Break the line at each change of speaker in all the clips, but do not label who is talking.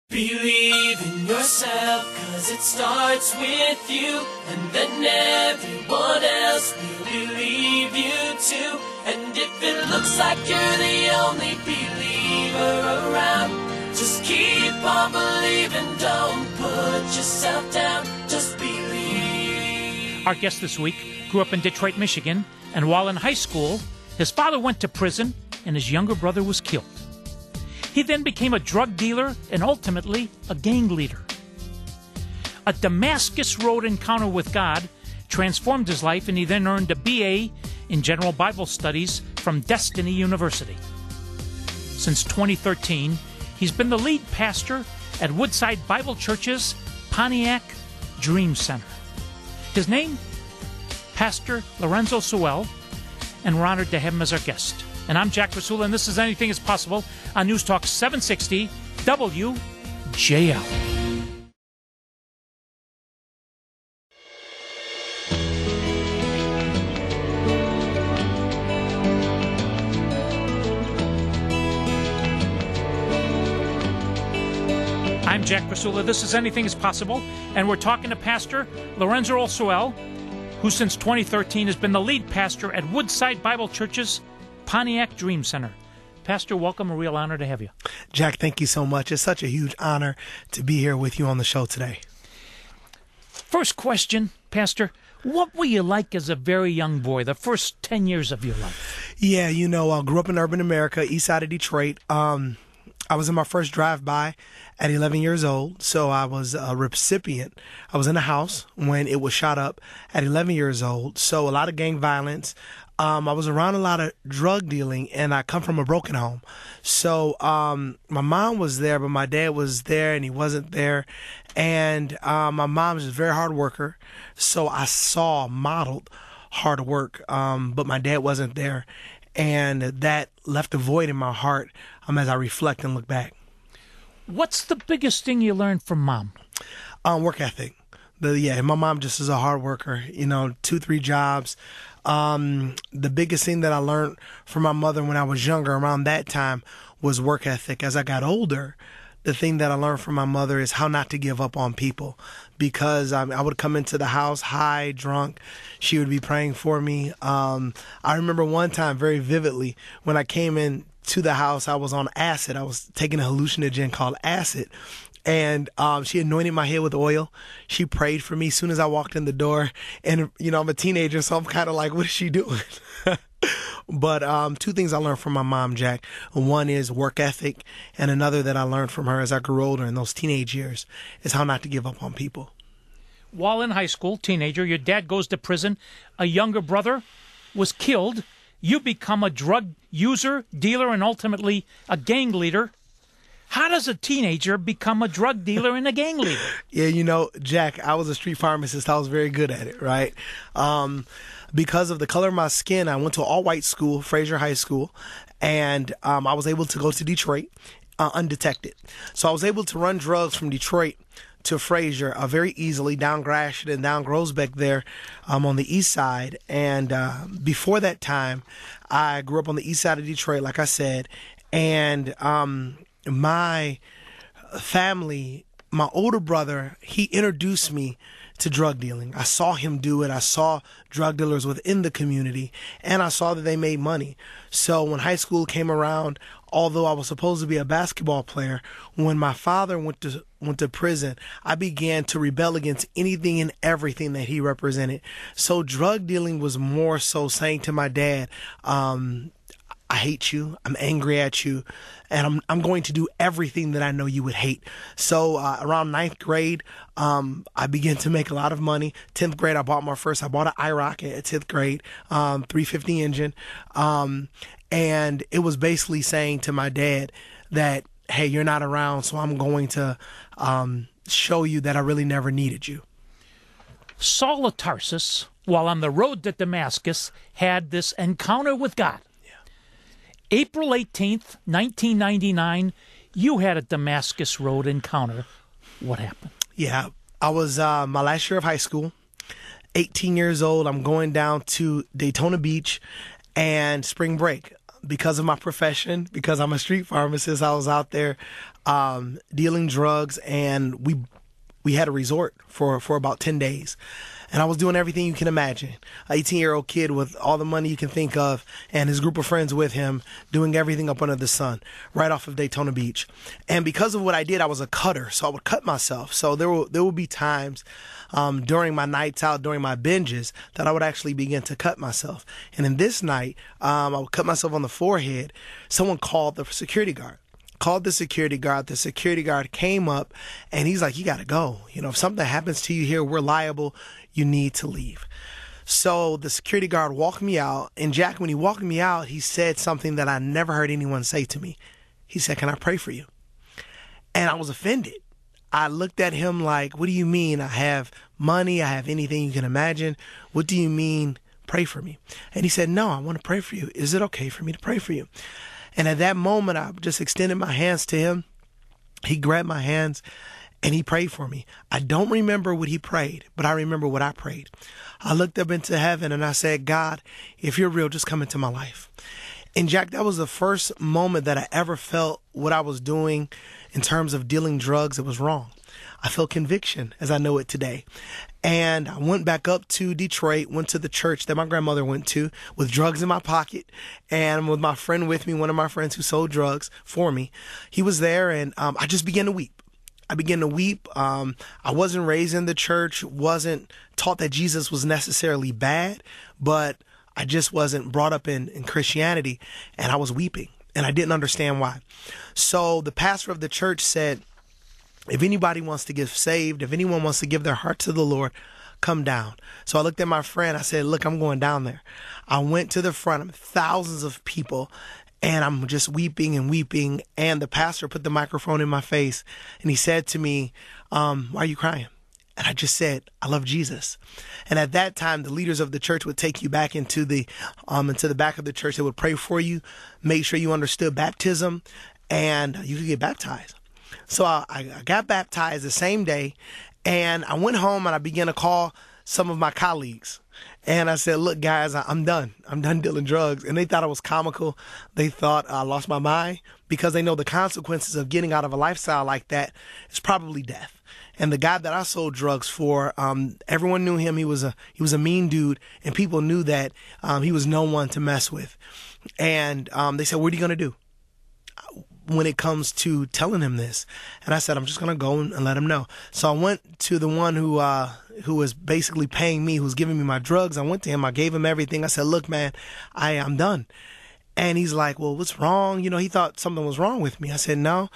Believe in yourself, 'cause it starts with you, and then everyone else will believe you too. And if it looks like you're the only believer around, just keep on believing, don't put yourself down, just believe.
Our guest this week grew up in Detroit, Michigan, and while in high school, his father went to prison and his younger brother was killed. He then became a drug dealer and ultimately a gang leader. A Damascus Road encounter with God transformed his life, and he then earned a BA in General Bible Studies from Destiny University. Since 2013, he's been the lead pastor at Woodside Bible Church's Pontiac Dream Center. His name? Pastor Lorenzo Sewell, and we're honored to have him as our guest. And I'm Jack Rasula, and this is Anything is Possible on News Talk 760 WJL. I'm Jack Rasula. This is Anything is Possible, and we're talking to Pastor Lorenzo Sewell, who since 2013 has been the lead pastor at Woodside Bible Church's Pontiac Dream Center. Pastor, welcome. A real honor to have you.
Jack, thank you so much. It's such a huge honor to be here with you on the show today.
First question, Pastor, what were you like as a very young boy, the first 10 years of your life?
Yeah, I grew up in urban America, east side of Detroit. I was in my first drive-by at 11 years old, so I was a recipient. I was in a house when it was shot up at 11 years old, so a lot of gang violence. I was around a lot of drug dealing, and I come from a broken home. So my mom was there, but my dad was there, and he wasn't there. And my mom was a very hard worker, so I saw modeled hard work, but my dad wasn't there. And that left a void in my heart as I reflect and look back.
What's the biggest thing you learned from Mom?
Work ethic. My mom just is a hard worker, 2-3 jobs. The biggest thing that I learned from my mother when I was younger, around that time, was work ethic. As I got older, the thing that I learned from my mother is how not to give up on people, because I would come into the house high, drunk. She would be praying for me. I remember one time very vividly when I came in to the house, I was on acid. I was taking a hallucinogen called acid. And she anointed my head with oil. She prayed for me as soon as I walked in the door. And, I'm a teenager, so I'm kind of like, what is she doing? But two things I learned from my mom, Jack. One is work ethic, and another that I learned from her as I grew older in those teenage years is how not to give up on people.
While in high school, teenager, your dad goes to prison. A younger brother was killed. You become a drug user, dealer, and ultimately a gang leader. How does a teenager become a drug dealer and a gang leader?
Yeah, Jack, I was a street pharmacist. I was very good at it, right? Because of the color of my skin, I went to an all-white school, Fraser High School, and I was able to go to Detroit undetected. So I was able to run drugs from Detroit to Fraser very easily, down Gratiot and down Groesbeck there on the east side. And before that time, I grew up on the east side of Detroit, like I said, and my family, my older brother, he introduced me to drug dealing. I saw him do it. I saw drug dealers within the community, and I saw that they made money. So when high school came around, although I was supposed to be a basketball player, when my father went to prison, I began to rebel against anything and everything that he represented. So drug dealing was more so saying to my dad, I hate you, I'm angry at you, and I'm going to do everything that I know you would hate. So around 9th grade, I began to make a lot of money. 10th grade, I bought an IROC at 10th grade, 350 engine. And it was basically saying to my dad that, hey, you're not around, so I'm going to show you that I really never needed you.
Saul of Tarsus, while on the road to Damascus, had this encounter with God. April 18th, 1999, you had a Damascus Road encounter. What happened?
Yeah, I was my last year of high school, 18 years old. I'm going down to Daytona Beach and spring break. Because of my profession, because I'm a street pharmacist, I was out there dealing drugs, and we had a resort for about 10 days. And I was doing everything you can imagine. An 18-year-old kid with all the money you can think of and his group of friends with him, doing everything up under the sun, right off of Daytona Beach. And because of what I did, I was a cutter, so I would cut myself. So there would be times during my nights out, during my binges, that I would actually begin to cut myself. And in this night, I would cut myself on the forehead. Someone called the security guard. Called the security guard. The security guard came up and he's like, you got to go. You know, if something happens to you here, we're liable. You need to leave. So the security guard walked me out. And Jack, when he walked me out, he said something that I never heard anyone say to me. He said, can I pray for you? And I was offended. I looked at him like, what do you mean? I have money. I have anything you can imagine. What do you mean, pray for me? And he said, no, I want to pray for you. Is it okay for me to pray for you? And at that moment, I just extended my hands to him. He grabbed my hands and he prayed for me. I don't remember what he prayed, but I remember what I prayed. I looked up into heaven and I said, God, if you're real, just come into my life. And Jack, that was the first moment that I ever felt what I was doing in terms of dealing drugs. It was wrong. I felt conviction as I know it today. And I went back up to Detroit, went to the church that my grandmother went to with drugs in my pocket and with my friend with me, one of my friends who sold drugs for me. He was there and I just began to weep. I began to weep. I wasn't raised in the church, wasn't taught that Jesus was necessarily bad, but I just wasn't brought up in Christianity, and I was weeping and I didn't understand why. So the pastor of the church said, if anybody wants to get saved, if anyone wants to give their heart to the Lord, come down. So I looked at my friend. I said, look, I'm going down there. I went to the front of thousands of people and I'm just weeping and weeping. And the pastor put the microphone in my face and he said to me, why are you crying? And I just said, I love Jesus. And at that time, the leaders of the church would take you back into the back of the church. They would pray for you, make sure you understood baptism, and you could get baptized. So I got baptized the same day, and I went home and I began to call some of my colleagues. And I said, look, guys, I'm done. I'm done dealing drugs. And they thought I was comical. They thought I lost my mind because they know the consequences of getting out of a lifestyle like that is probably death. And the guy that I sold drugs for, everyone knew him. He was a mean dude, and people knew that he was no one to mess with. And they said, what are you going to do when it comes to telling him this? And I said, I'm just going to go and let him know. So I went to the one who was basically paying me, who was giving me my drugs. I went to him. I gave him everything. I said, look, man, I'm done. And he's like, well, what's wrong? You know, he thought something was wrong with me. I said, no,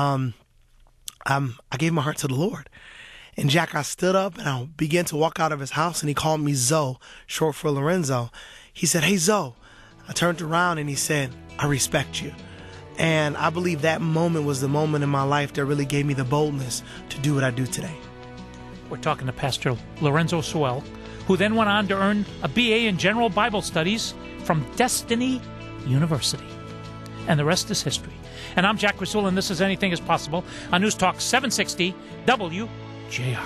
I gave my heart to the Lord. And Jack, I stood up and I began to walk out of his house, and he called me Zoe, short for Lorenzo. He said, hey, Zoe. I turned around and he said, I respect you. And I believe that moment was the moment in my life that really gave me the boldness to do what I do today.
We're talking to Pastor Lorenzo Sewell, who then went on to earn a BA in General Bible Studies from Destiny University. And the rest is history. And I'm Jack Rasul, and this is Anything is Possible on News Talk 760 WJR.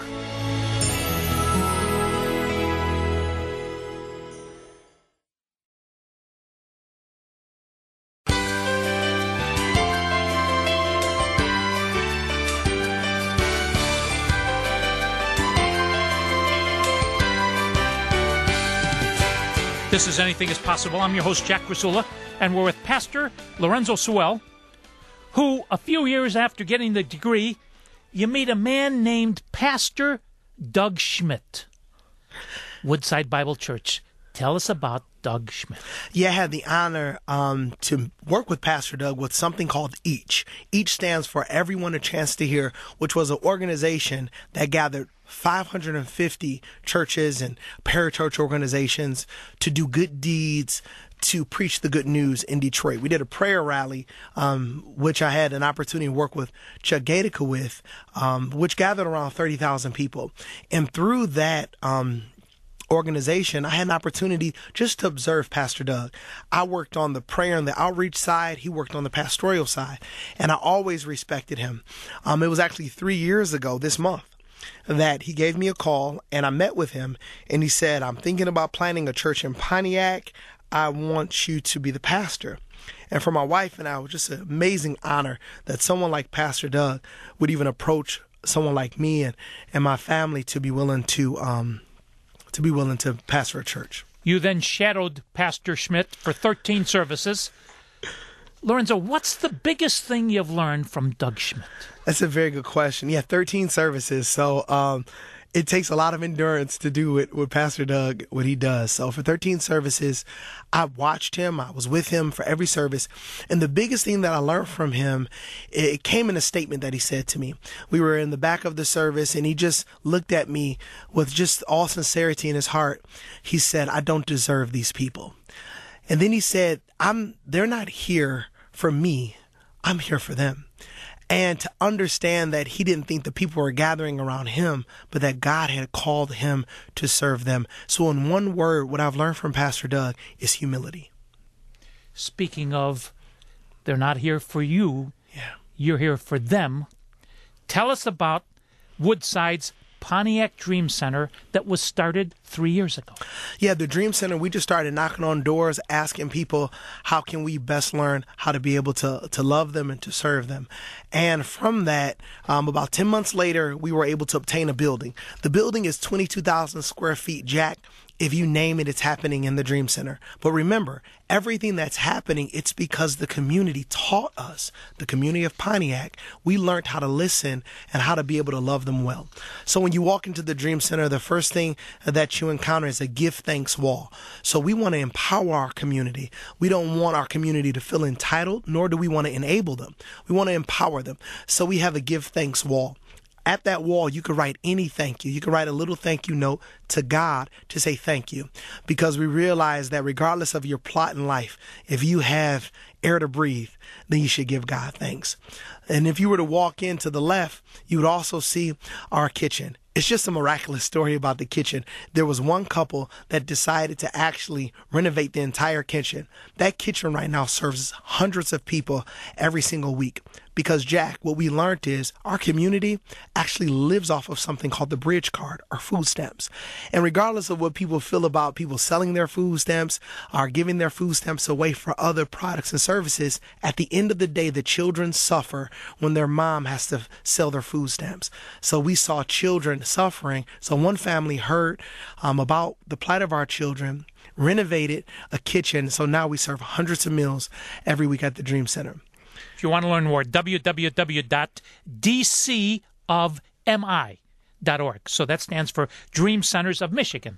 This is Anything is Possible. I'm your host, Jack Rasula, and we're with Pastor Lorenzo Sewell, who, a few years after getting the degree, you meet a man named Pastor Doug Schmidt, Woodside Bible Church. Tell us about Doug Schmidt.
Yeah, I had the honor to work with Pastor Doug with something called EACH. EACH stands for Everyone a Chance to Hear, which was an organization that gathered 550 churches and parachurch organizations to do good deeds, to preach the good news in Detroit. We did a prayer rally, which I had an opportunity to work with Chuck Gatica with, which gathered around 30,000 people. And through that organization, I had an opportunity just to observe Pastor Doug. I worked on the prayer and the outreach side. He worked on the pastoral side. And I always respected him. It was actually 3 years ago this month that he gave me a call, and I met with him, and he said, I'm thinking about planting a church in Pontiac. I want you to be the pastor. And for my wife and I, it was just an amazing honor that someone like Pastor Doug would even approach someone like me and my family to be willing to pastor a church.
You then shadowed Pastor Schmidt for 13 services. Lorenzo, what's the biggest thing you've learned from Doug Schmidt?
That's a very good question. Yeah, 13 services. So it takes a lot of endurance to do what Pastor Doug, what he does. So for 13 services, I watched him. I was with him for every service. And the biggest thing that I learned from him, it came in a statement that he said to me. We were in the back of the service, and he just looked at me with just all sincerity in his heart. He said, "I don't deserve these people." And then he said, they're not here for me. I'm here for them. And to understand that he didn't think the people were gathering around him, but that God had called him to serve them. So in one word, what I've learned from Pastor Doug is humility.
Speaking of, they're not here for you.
Yeah.
You're here for them. Tell us about Woodside's Pontiac Dream Center that was started 3 years ago.
Yeah, the Dream Center, we just started knocking on doors, asking people, how can we best learn how to be able to love them and to serve them? And from that, about 10 months later, we were able to obtain a building. The building is 22,000 square feet, Jack. If you name it, it's happening in the Dream Center. But remember, everything that's happening, it's because the community taught us, the community of Pontiac, we learned how to listen and how to be able to love them well. So when you walk into the Dream Center, the first thing that you encounter is a give thanks wall. So we want to empower our community. We don't want our community to feel entitled, nor do we want to enable them. We want to empower them. So we have a give thanks wall. At that wall, you could write any thank you. You could write a little thank you note to God to say thank you. Because we realize that regardless of your plot in life, if you have air to breathe, then you should give God thanks. And if you were to walk in to the left, you would also see our kitchen. It's just a miraculous story about the kitchen. There was one couple that decided to actually renovate the entire kitchen. That kitchen right now serves hundreds of people every single week. Because, Jack, what we learned is our community actually lives off of something called the bridge card or food stamps. And regardless of what people feel about people selling their food stamps or giving their food stamps away for other products and services, at the end of the day, the children suffer when their mom has to sell their food stamps. So we saw children suffering. So one family heard about the plight of our children, renovated a kitchen. So now we serve hundreds of meals every week at the Dream Center.
If you want to learn more, www.dcofmi.org. So that stands for Dream Centers of Michigan,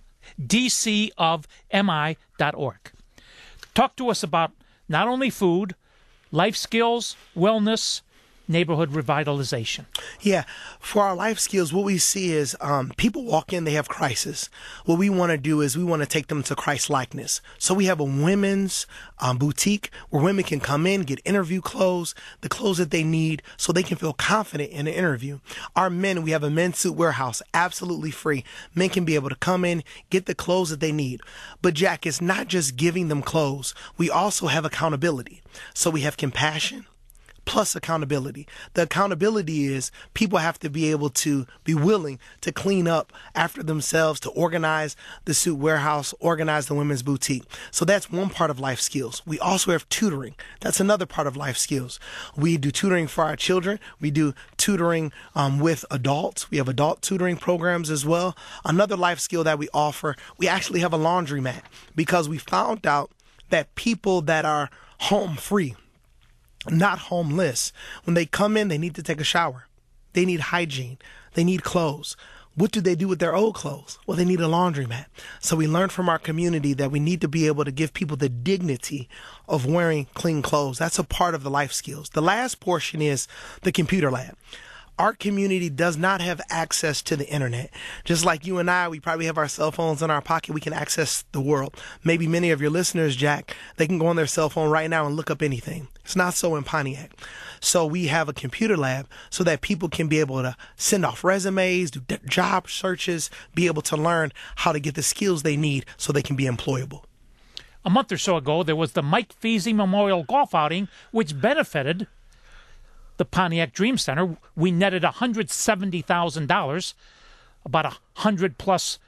dcofmi.org. Talk to us about not only food, life skills, wellness, neighborhood revitalization.
Yeah. For our life skills, what we see is people walk in, they have crisis. What we want to do is we want to take them to Christ likeness. So we have a women's boutique where women can come in, get interview clothes, the clothes that they need so they can feel confident in an interview. Our men, we have a men's suit warehouse, absolutely free. Men can be able to come in, get the clothes that they need. But Jack, it's not just giving them clothes. We also have accountability. So we have compassion plus accountability. The accountability is people have to be able to be willing to clean up after themselves, to organize the suit warehouse, organize the women's boutique. So that's one part of life skills. We also have tutoring. That's another part of life skills. We do tutoring for our children. We do tutoring with adults. We have adult tutoring programs as well. Another life skill that we offer, we actually have a laundromat because we found out that people that are home free, not homeless, when they come in, they need to take a shower. They need hygiene. They need clothes. What do they do with their old clothes? Well, they need a laundromat. So we learned from our community that we need to be able to give people the dignity of wearing clean clothes. That's a part of the life skills. The last portion is the computer lab. Our community does not have access to the internet. Just like you and I, we probably have our cell phones in our pocket. We can access the world. Maybe many of your listeners, Jack, they can go on their cell phone right now and look up anything. It's not so in Pontiac. So we have a computer lab so that people can be able to send off resumes, do job searches, be able to learn how to get the skills they need so they can be employable.
A month or so ago, there was the Mike Feasy Memorial Golf Outing, which benefited the Pontiac Dream Center. We netted $170,000. About 100 plus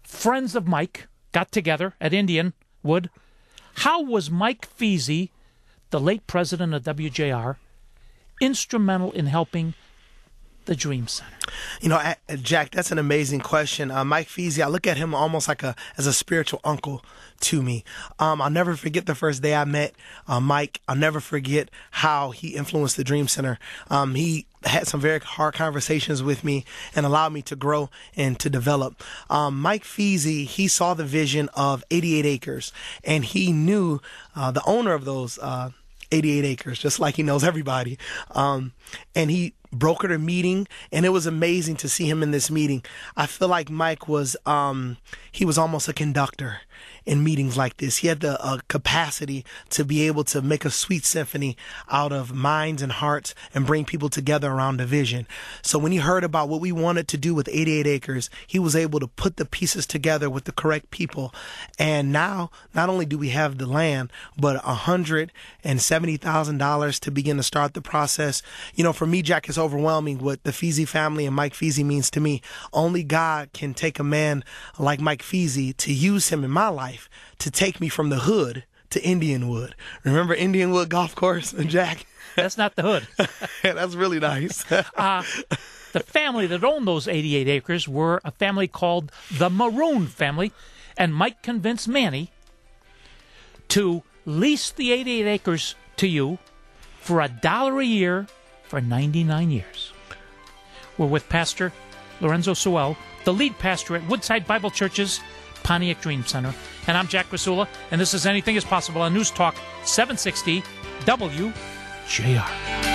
friends of Mike got together at Indianwood. How was Mike Feasy the late president of WJR, instrumental in helping the Dream Center?
You know, Jack, that's an amazing question. Mike Feasy, I look at him almost like as a spiritual uncle to me. I'll never forget the first day I met Mike. I'll never forget how he influenced the Dream Center. He had some very hard conversations with me and allowed me to grow and to develop. Mike Feasy, he saw the vision of 88 acres, and he knew the owner of those 88 acres, just like he knows everybody. And he brokered a meeting, and it was amazing to see him in this meeting. I feel like Mike was, he was almost a conductor in meetings like this. He had the capacity to be able to make a sweet symphony out of minds and hearts and bring people together around a vision. So when he heard about what we wanted to do with 88 acres, he was able to put the pieces together with the correct people. And now, not only do we have the land, but $170,000 to begin to start the process. You know, for me, Jack, it's overwhelming what the Feasy family and Mike Feasy means to me. Only God can take a man like Mike Feasy to use him in my life to take me from the hood to Indianwood. Remember Indianwood Golf Course, Jack?
That's not the hood.
That's really nice.
The family that owned those 88 acres were a family called the Maroon family, and Mike convinced Manny to lease the 88 acres to you for $1 a year for 99 years. We're with Pastor Lorenzo Sewell, the lead pastor at Woodside Bible Church's Pontiac Dream Center. And I'm Jack Rasula, and this is Anything is Possible on News Talk 760 WJR.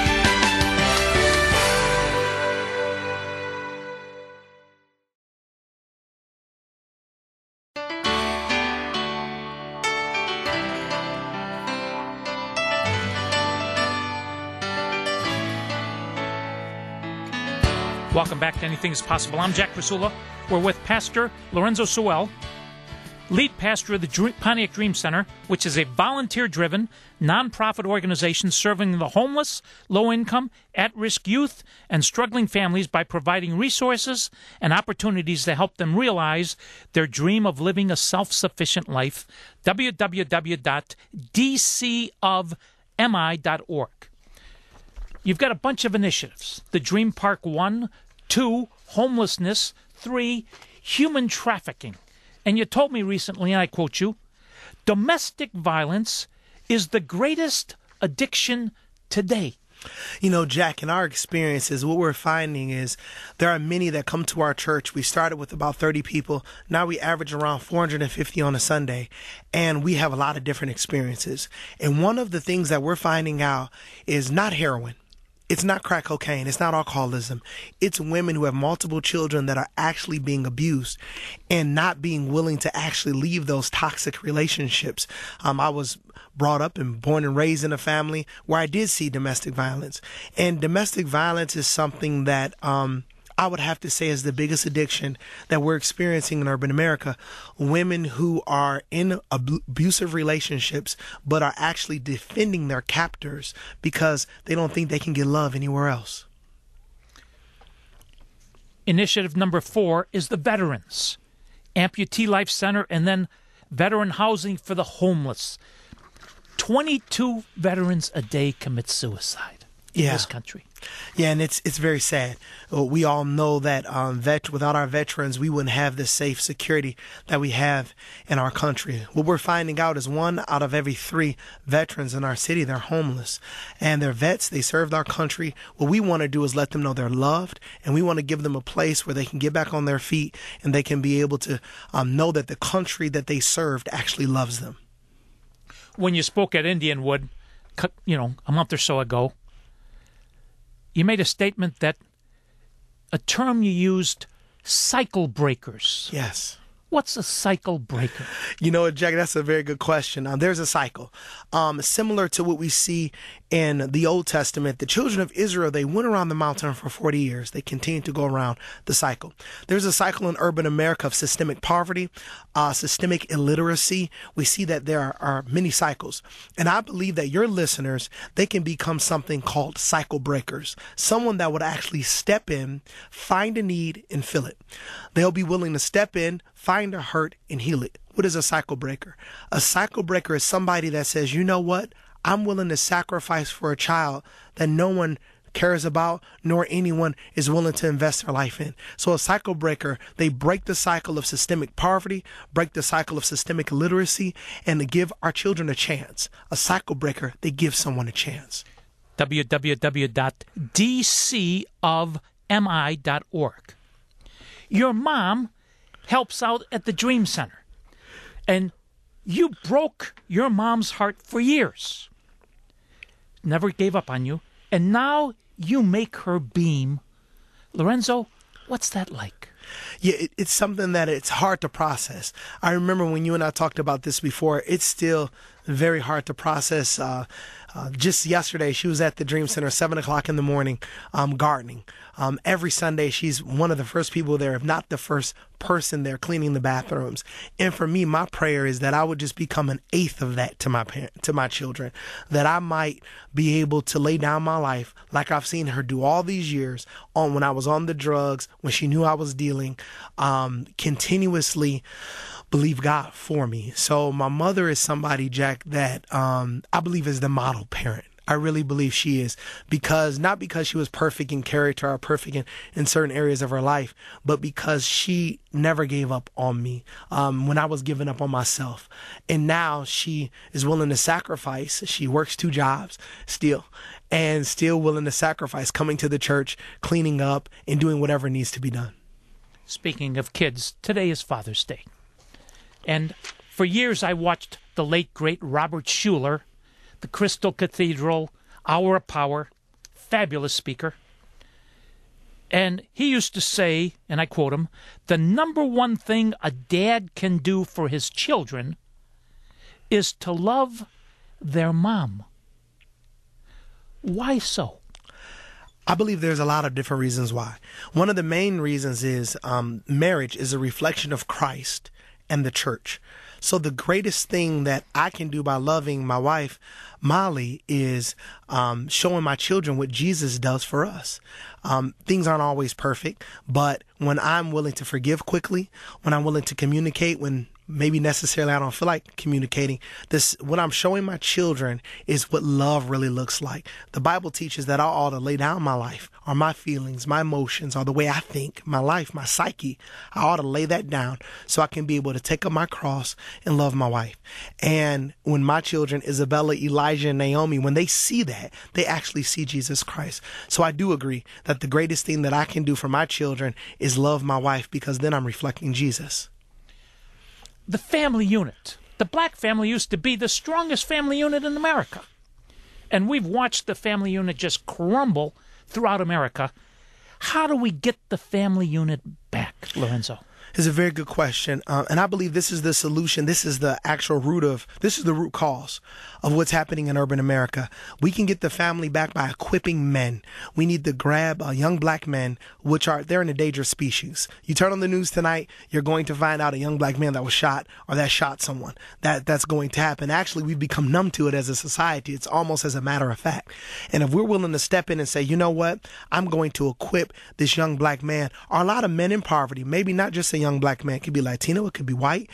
Welcome back to Anything is Possible. I'm Jack Rasula. We're with Pastor Lorenzo Sewell, lead pastor of the Pontiac Dream Center, which is a volunteer-driven, nonprofit organization serving the homeless, low-income, at-risk youth, and struggling families by providing resources and opportunities to help them realize their dream of living a self-sufficient life. www.dcofmi.org. You've got a bunch of initiatives. The Dream Park 1, 2, homelessness, 3, human trafficking. And you told me recently, and I quote you, domestic violence is the greatest addiction today.
You know, Jack, in our experiences, what we're finding is there are many that come to our church. We started with about 30 people. Now we average around 450 on a Sunday, and we have a lot of different experiences. And one of the things that we're finding out is not heroin. It's not crack cocaine. It's not alcoholism. It's women who have multiple children that are actually being abused and not being willing to actually leave those toxic relationships. I was brought up and born and raised in a family where I did see domestic violence. And domestic violence is something that I would have to say is the biggest addiction that we're experiencing in urban America. Women who are in abusive relationships but are actually defending their captors because they don't think they can get love anywhere else.
Initiative number 4 is the veterans, Amputee Life Center, and then veteran housing for the homeless. 22 veterans a day commit suicide in this country.
Yeah, and it's very sad. We all know that without our veterans, we wouldn't have the safe security that we have in our country. What we're finding out is 1 out of every 3 veterans in our city, they're homeless. And they're vets, they served our country. What we want to do is let them know they're loved, and we want to give them a place where they can get back on their feet and they can be able to know that the country that they served actually loves them.
When you spoke at Indianwood, a month or so ago, you made a statement that a term you used, cycle breakers.
Yes.
What's a cycle breaker?
You know what, Jack, that's a very good question. There's a cycle. Similar to what we see in the Old Testament, the children of Israel, they went around the mountain for 40 years. They continued to go around the cycle. There's a cycle in urban America of systemic poverty, systemic illiteracy. We see that there are many cycles. And I believe that your listeners, they can become something called cycle breakers. Someone that would actually step in, find a need, and fill it. They'll be willing to step in, find a hurt, and heal it. What is a cycle breaker? A cycle breaker is somebody that says, you know what? I'm willing to sacrifice for a child that no one cares about, nor anyone is willing to invest their life in. So a cycle breaker, they break the cycle of systemic poverty, break the cycle of systemic illiteracy, and to give our children a chance. A cycle breaker, they give someone a chance.
www.dcofmi.org. Your mom helps out at the Dream Center, and you broke your mom's heart for years. Never gave up on you, and now you make her beam. Lorenzo, what's that like?
Yeah, it's something that it's hard to process. I remember when you and I talked about this before, it's still very hard to process. Just yesterday, she was at the Dream Center, 7 o'clock in the morning, gardening. Every Sunday, she's one of the first people there, if not the first person there, cleaning the bathrooms. And for me, my prayer is that I would just become an eighth of that to my children, that I might be able to lay down my life like I've seen her do all these years on when I was on the drugs, when she knew I was dealing, continuously believe God for me. So my mother is somebody, Jack, that I believe is the model parent. I really believe she is, not because she was perfect in character or perfect in certain areas of her life, but because she never gave up on me when I was giving up on myself. And now she is willing to sacrifice. She works 2 jobs still, and still willing to sacrifice, coming to the church, cleaning up, and doing whatever needs to be done.
Speaking of kids, today is Father's Day. And for years I watched the late, great Robert Schuller, the Crystal Cathedral, Hour of Power, fabulous speaker. And he used to say, and I quote him, "The number one thing a dad can do for his children is to love their mom." Why so?
I believe there's a lot of different reasons why. One of the main reasons is marriage is a reflection of Christ and the church. So the greatest thing that I can do by loving my wife, Molly, is showing my children what Jesus does for us. Things aren't always perfect, but when I'm willing to forgive quickly, when I'm willing to communicate, when maybe necessarily I don't feel like communicating, what I'm showing my children is what love really looks like. The Bible teaches that I ought to lay down my life, or my feelings, my emotions, or the way I think, my life, my psyche. I ought to lay that down so I can be able to take up my cross and love my wife. And when my children, Isabella, Elijah, and Naomi, when they see that, they actually see Jesus Christ. So I do agree that the greatest thing that I can do for my children is love my wife, because then I'm reflecting Jesus.
The family unit. The black family used to be the strongest family unit in America. And we've watched the family unit just crumble throughout America. How do we get the family unit back, Lorenzo?
It's a very good question. And I believe this is the solution. This is the root cause of what's happening in urban America. We can get the family back by equipping men. We need to grab young black men, they're an endangered species. You turn on the news tonight, you're going to find out a young black man that was shot or that shot someone. That's going to happen. Actually, we've become numb to it as a society. It's almost as a matter of fact. And if we're willing to step in and say, you know what, I'm going to equip this young black man, or a lot of men in poverty, maybe not just a young black man, it could be Latino, it could be white.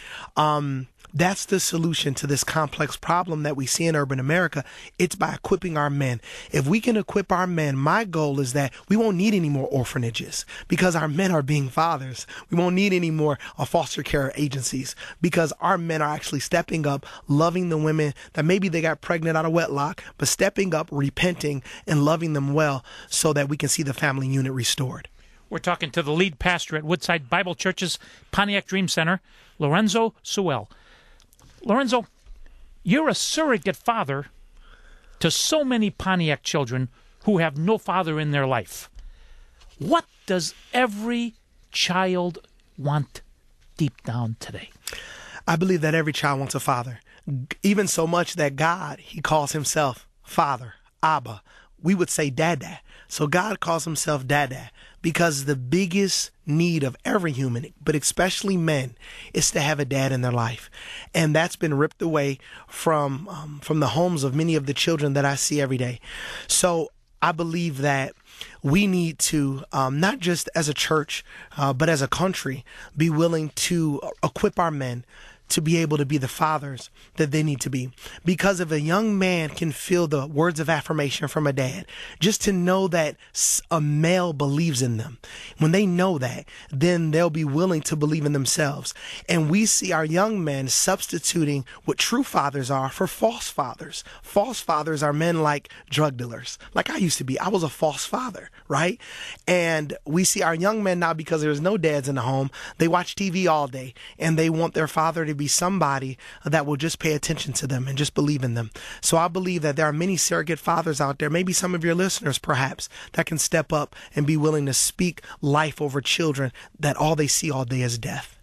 That's the solution to this complex problem that we see in urban America. It's by equipping our men. If we can equip our men, my goal is that we won't need any more orphanages, because our men are being fathers. We won't need any more foster care agencies, because our men are actually stepping up, loving the women that maybe they got pregnant out of wedlock, but stepping up, repenting, and loving them well, so that we can see the family unit restored.
We're talking to the lead pastor at Woodside Bible Church's Pontiac Dream Center, Lorenzo Sewell. Lorenzo, you're a surrogate father to so many Pontiac children who have no father in their life. What does every child want deep down today?
I believe that every child wants a father, even so much that God, he calls himself Father, Abba. We would say Dada. So God calls himself Dada, because the biggest need of every human, but especially men, is to have a dad in their life. And that's been ripped away from the homes of many of the children that I see every day. So I believe that we need to, not just as a church, but as a country, be willing to equip our men to be able to be the fathers that they need to be. Because if a young man can feel the words of affirmation from a dad, just to know that a male believes in them, when they know that, then they'll be willing to believe in themselves. And we see our young men substituting what true fathers are for false fathers. False fathers are men like drug dealers, like I used to be. I was a false father, right? And we see our young men now, because there's no dads in the home, they watch TV all day and they want their father to be somebody that will just pay attention to them and just believe in them. So I believe that there are many surrogate fathers out there, maybe some of your listeners perhaps, that can step up and be willing to speak life over children that all they see all day is death.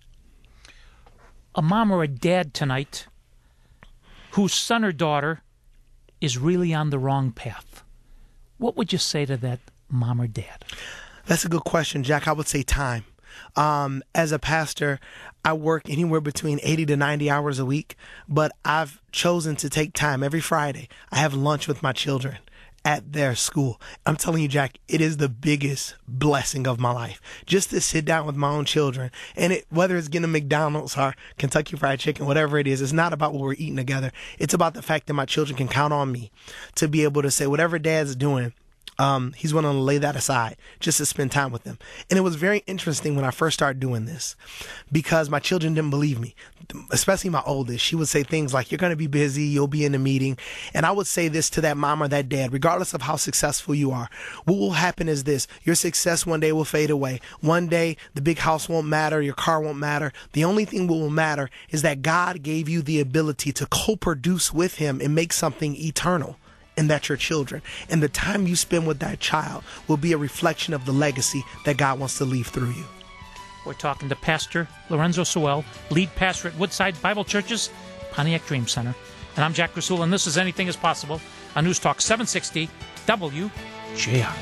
A mom or a dad tonight whose son or daughter is really on the wrong path, what would you say to that mom or dad?
That's a good question, Jack. I would say time. As a pastor, I work anywhere between 80 to 90 hours a week, but I've chosen to take time every Friday. I have lunch with my children at their school. I'm telling you, Jack, it is the biggest blessing of my life. Just to sit down with my own children, and whether it's getting a McDonald's or Kentucky Fried Chicken, whatever it is, it's not about what we're eating together. It's about the fact that my children can count on me to be able to say whatever dad's doing, he's willing to lay that aside just to spend time with them. And it was very interesting when I first started doing this, because my children didn't believe me, especially my oldest. She would say things like, you're going to be busy, you'll be in a meeting. And I would say this to that mom or that dad, regardless of how successful you are, what will happen is this: your success one day will fade away. One day the big house won't matter, your car won't matter. The only thing that will matter is that God gave you the ability to co-produce with him and make something eternal. And that's your children. And the time you spend with that child will be a reflection of the legacy that God wants to leave through you.
We're talking to Pastor Lorenzo Sewell, lead pastor at Woodside Bible Church's Pontiac Dream Center. And I'm Jack Rasul, and this is Anything is Possible on News Talk 760 WJR.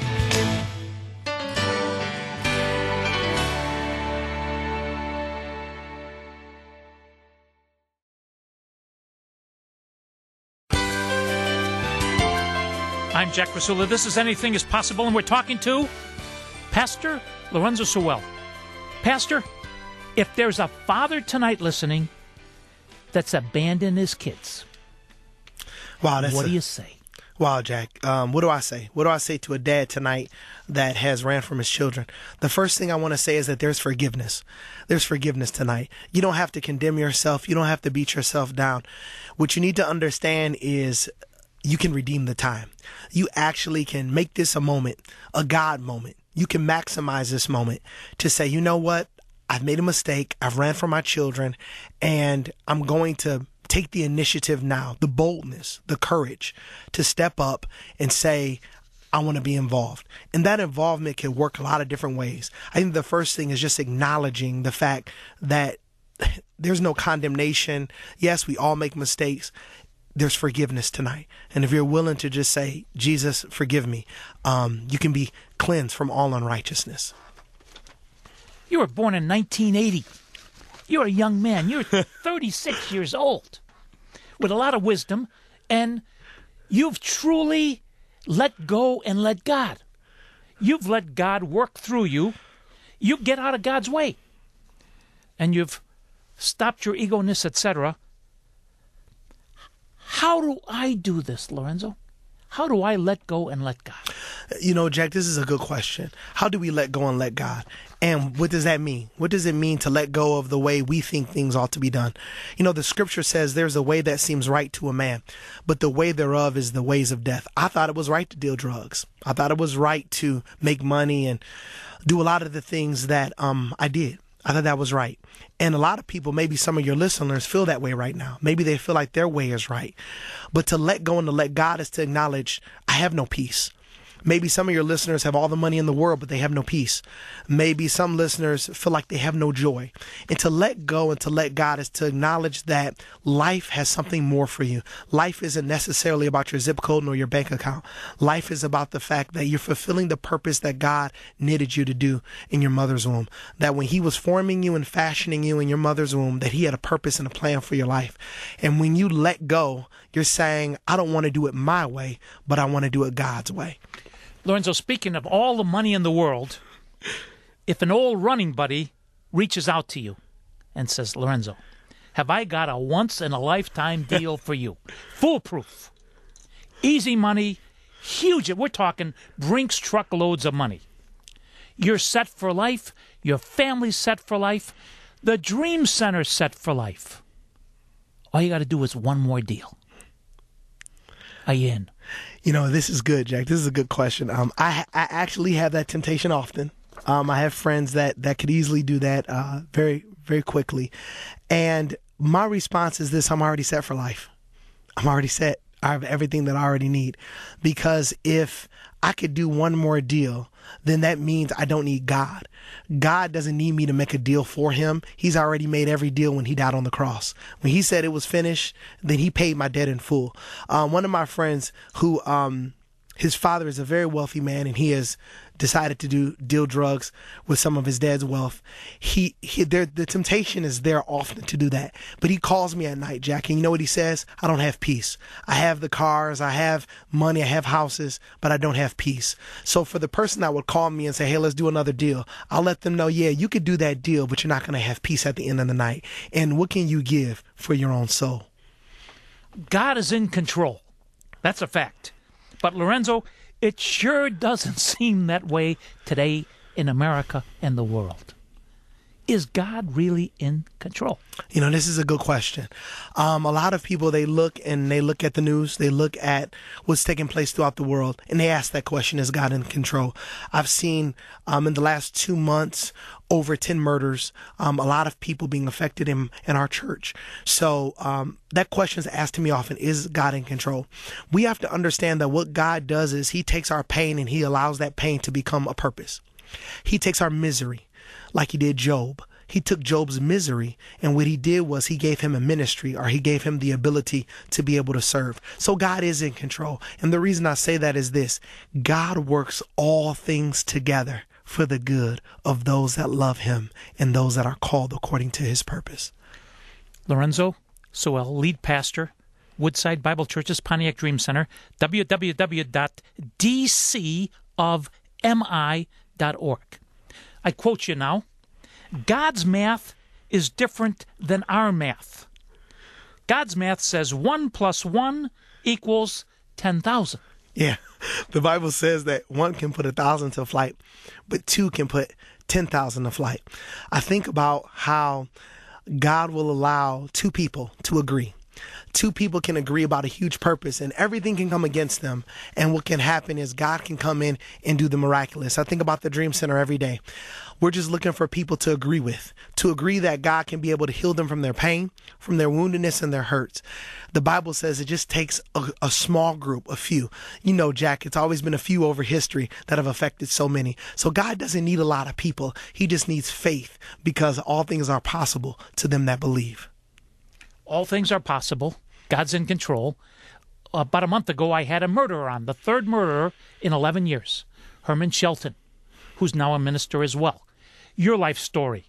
I'm Jack Rasula. This is Anything is Possible, and we're talking to Pastor Lorenzo Sewell. Pastor, if there's a father tonight listening that's abandoned his kids, what do you say?
Wow, Jack. What do I say? What do I say to a dad tonight that has ran from his children? The first thing I want to say is that there's forgiveness. There's forgiveness tonight. You don't have to condemn yourself. You don't have to beat yourself down. What you need to understand is you can redeem the time. You actually can make this a moment, a God moment. You can maximize this moment to say, you know what? I've made a mistake. I've ran from my children, and I'm going to take the initiative now, the boldness, the courage to step up and say, I want to be involved. And that involvement can work a lot of different ways. I think the first thing is just acknowledging the fact that there's no condemnation. Yes, we all make mistakes. There's forgiveness tonight. And if you're willing to just say, Jesus, forgive me, you can be cleansed from all unrighteousness.
You were born in 1980. You're a young man. You're 36 years old with a lot of wisdom, and you've truly let go and let God. You've let God work through you. You get out of God's way, and you've stopped your ego-ness, etc. How do I do this, Lorenzo? How do I let go and let God?
You know, Jack, this is a good question. How do we let go and let God? And what does that mean? What does it mean to let go of the way we think things ought to be done? You know, the scripture says there's a way that seems right to a man, but the way thereof is the ways of death. I thought it was right to deal drugs. I thought it was right to make money and do a lot of the things that I did. I thought that was right. And a lot of people, maybe some of your listeners, feel that way right now. Maybe they feel like their way is right. But to let go and to let God is to acknowledge, I have no peace. Maybe some of your listeners have all the money in the world, but they have no peace. Maybe some listeners feel like they have no joy. And to let go and to let God is to acknowledge that life has something more for you. Life isn't necessarily about your zip code nor your bank account. Life is about the fact that you're fulfilling the purpose that God knitted you to do in your mother's womb. That when he was forming you and fashioning you in your mother's womb, that he had a purpose and a plan for your life. And when you let go, you're saying, I don't want to do it my way, but I want to do it God's way.
Lorenzo, speaking of all the money in the world, if an old running buddy reaches out to you and says, Lorenzo, have I got a once-in-a-lifetime deal for you. Foolproof. Easy money, huge. We're talking Brinks truckloads of money. You're set for life. Your family's set for life. The Dream Center's set for life. All you got to do is one more deal. Are you in?
You know, this is good, Jack. This is a good question. I actually have that temptation often. I have friends that could easily do that very, very quickly. And my response is this: I'm already set for life. I'm already set. I have everything that I already need. Because if I could do one more deal, then that means I don't need God. God doesn't need me to make a deal for him. He's already made every deal when he died on the cross. When he said it was finished, then he paid my debt in full. One of my friends who, his father is a very wealthy man, and he has decided to deal drugs with some of his dad's wealth. The temptation is there often to do that. But he calls me at night, Jack, and you know what he says? I don't have peace. I have the cars, I have money, I have houses, but I don't have peace. So for the person that would call me and say, hey, let's do another deal, I'll let them know, yeah, you could do that deal, but you're not going to have peace at the end of the night. And what can you give for your own soul?
God is in control. That's a fact. But Lorenzo, it sure doesn't seem that way today in America and the world. Is God really in control?
You know, this is a good question. A lot of people, they look at the news, they look at what's taking place throughout the world, and they ask that question, is God in control? I've seen in the last 2 months over 10 murders, a lot of people being affected in our church. So that question is asked to me often, is God in control? We have to understand that what God does is he takes our pain and he allows that pain to become a purpose. He takes our misery like he did Job. He took Job's misery, and what he did was he gave him a ministry, or he gave him the ability to be able to serve. So God is in control. And the reason I say that is this: God works all things together for the good of those that love him and those that are called according to his purpose.
Lorenzo Sewell, lead pastor, Woodside Bible Church's Pontiac Dream Center, www.dcofmi.org. I quote you now: God's math is different than our math. God's math says 1 + 1 = 10,000.
Yeah, the Bible says that 1 can put 1,000 to flight, but 2 can put 10,000 to flight. I think about how God will allow 2 people to agree. 2 people can agree about a huge purpose, and everything can come against them. And what can happen is God can come in and do the miraculous. I think about the Dream Center every day. We're just looking for people to agree that God can be able to heal them from their pain, from their woundedness and their hurts. The Bible says it just takes a small group, a few. You know, Jack, it's always been a few over history that have affected so many. So God doesn't need a lot of people. He just needs faith, because all things are possible to them that believe.
All things are possible. God's in control. About a month ago, I had a murderer on, the 3rd murderer in 11 years, Herman Shelton, who's now a minister as well. Your life story.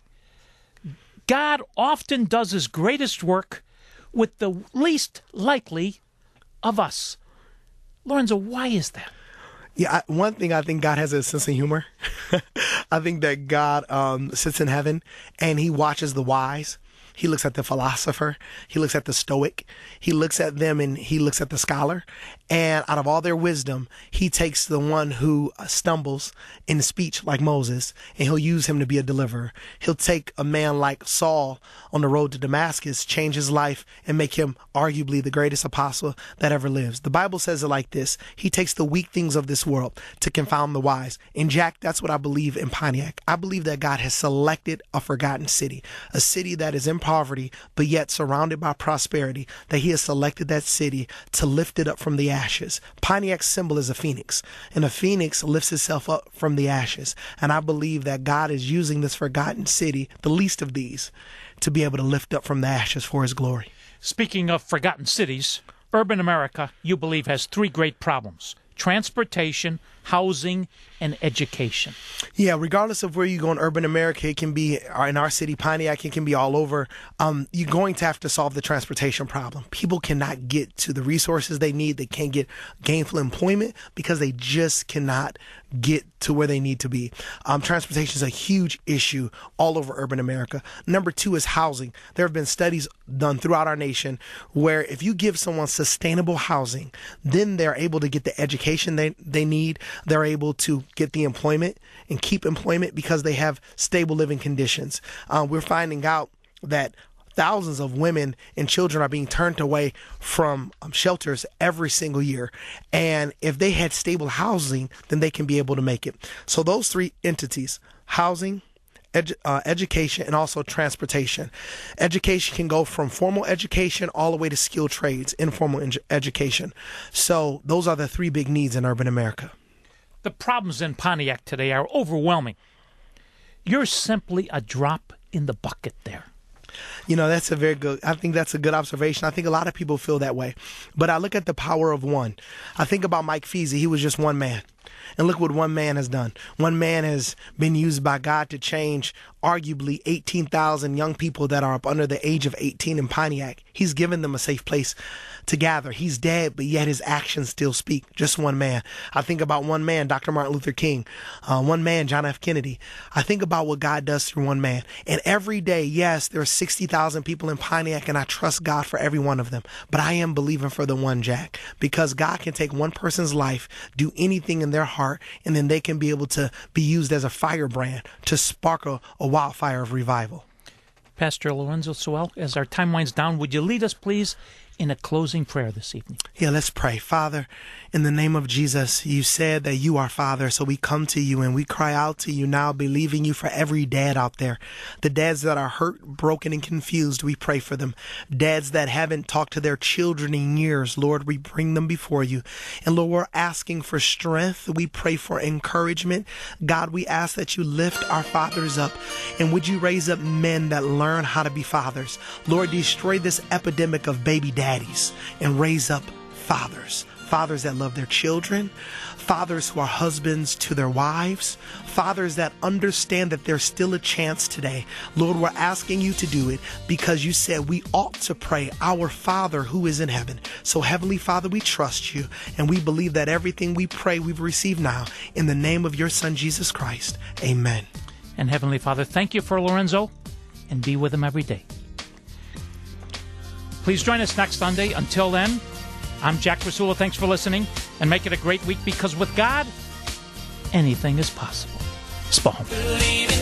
God often does his greatest work with the least likely of us. Lorenzo, why is that?
Yeah, one thing, I think God has a sense of humor. I think that God sits in heaven and he watches the wise. He looks at the philosopher. He looks at the stoic. He looks at them and he looks at the scholar. And out of all their wisdom, he takes the one who stumbles in speech like Moses, and he'll use him to be a deliverer. He'll take a man like Saul on the road to Damascus, change his life, and make him arguably the greatest apostle that ever lives. The Bible says it like this: he takes the weak things of this world to confound the wise. And Jack, that's what I believe in Pontiac. I believe that God has selected a forgotten city, a city that is in poverty, but yet surrounded by prosperity, that he has selected that city to lift it up from the ashes. Pontiac's symbol is a phoenix, and a phoenix lifts itself up from the ashes. And I believe that God is using this forgotten city, the least of these, to be able to lift up from the ashes for his glory.
Speaking of forgotten cities, urban America, you believe, has 3 great problems: transportation, housing, and education.
Yeah, regardless of where you go in urban America, it can be in our city, Pontiac, it can be all over. You're going to have to solve the transportation problem. People cannot get to the resources they need. They can't get gainful employment because they just cannot get to where they need to be. Transportation is a huge issue all over urban America. Number two is housing. There have been studies done throughout our nation where if you give someone sustainable housing, then they're able to get the education they need. They're able to get the employment and keep employment because they have stable living conditions. We're finding out that thousands of women and children are being turned away from shelters every single year. And if they had stable housing, then they can be able to make it. So those three entities, housing, education, and also transportation. Education can go from formal education all the way to skilled trades, informal education. So those are the three big needs in urban America.
The problems in Pontiac today are overwhelming. You're simply a drop in the bucket there.
You know, I think that's a good observation. I think a lot of people feel that way. But I look at the power of one. I think about Mike Feasy. He was just one man. And look what one man has done. One man has been used by God to change arguably 18,000 young people that are up under the age of 18 in Pontiac. He's given them a safe place to gather. He's dead, but yet his actions still speak. Just one man. I think about one man, Dr. Martin Luther King. One man, John F. Kennedy. I think about what God does through one man. And every day, yes, there are 60,000 people in Pontiac, and I trust God for every one of them. But I am believing for the one, Jack, because God can take one person's life, do anything in their heart, and then they can be able to be used as a firebrand to spark a wildfire of revival.
Pastor Lorenzo Sewell, as our time winds down, would you lead us, please, in a closing prayer this evening?
Yeah, let's pray. Father, in the name of Jesus, you said that you are Father, so we come to you and we cry out to you now, believing you for every dad out there. The dads that are hurt, broken, and confused, we pray for them. Dads that haven't talked to their children in years, Lord, we bring them before you. And Lord, we're asking for strength. We pray for encouragement. God, we ask that you lift our fathers up, and would you raise up men that learn how to be fathers. Lord, destroy this epidemic of baby daddies and raise up fathers that love their children, fathers who are husbands to their wives, fathers that understand that there's still a chance today. Lord, we're asking you to do it because you said we ought to pray, our Father who is in heaven. So Heavenly Father, we trust you and we believe that everything we pray we've received now in the name of your Son, Jesus Christ. Amen.
And Heavenly Father, thank you for Lorenzo and be with him every day. Please join us next Sunday. Until then, I'm Jack Rasula. Thanks for listening, and make it a great week, because with God, anything is possible. Spahn.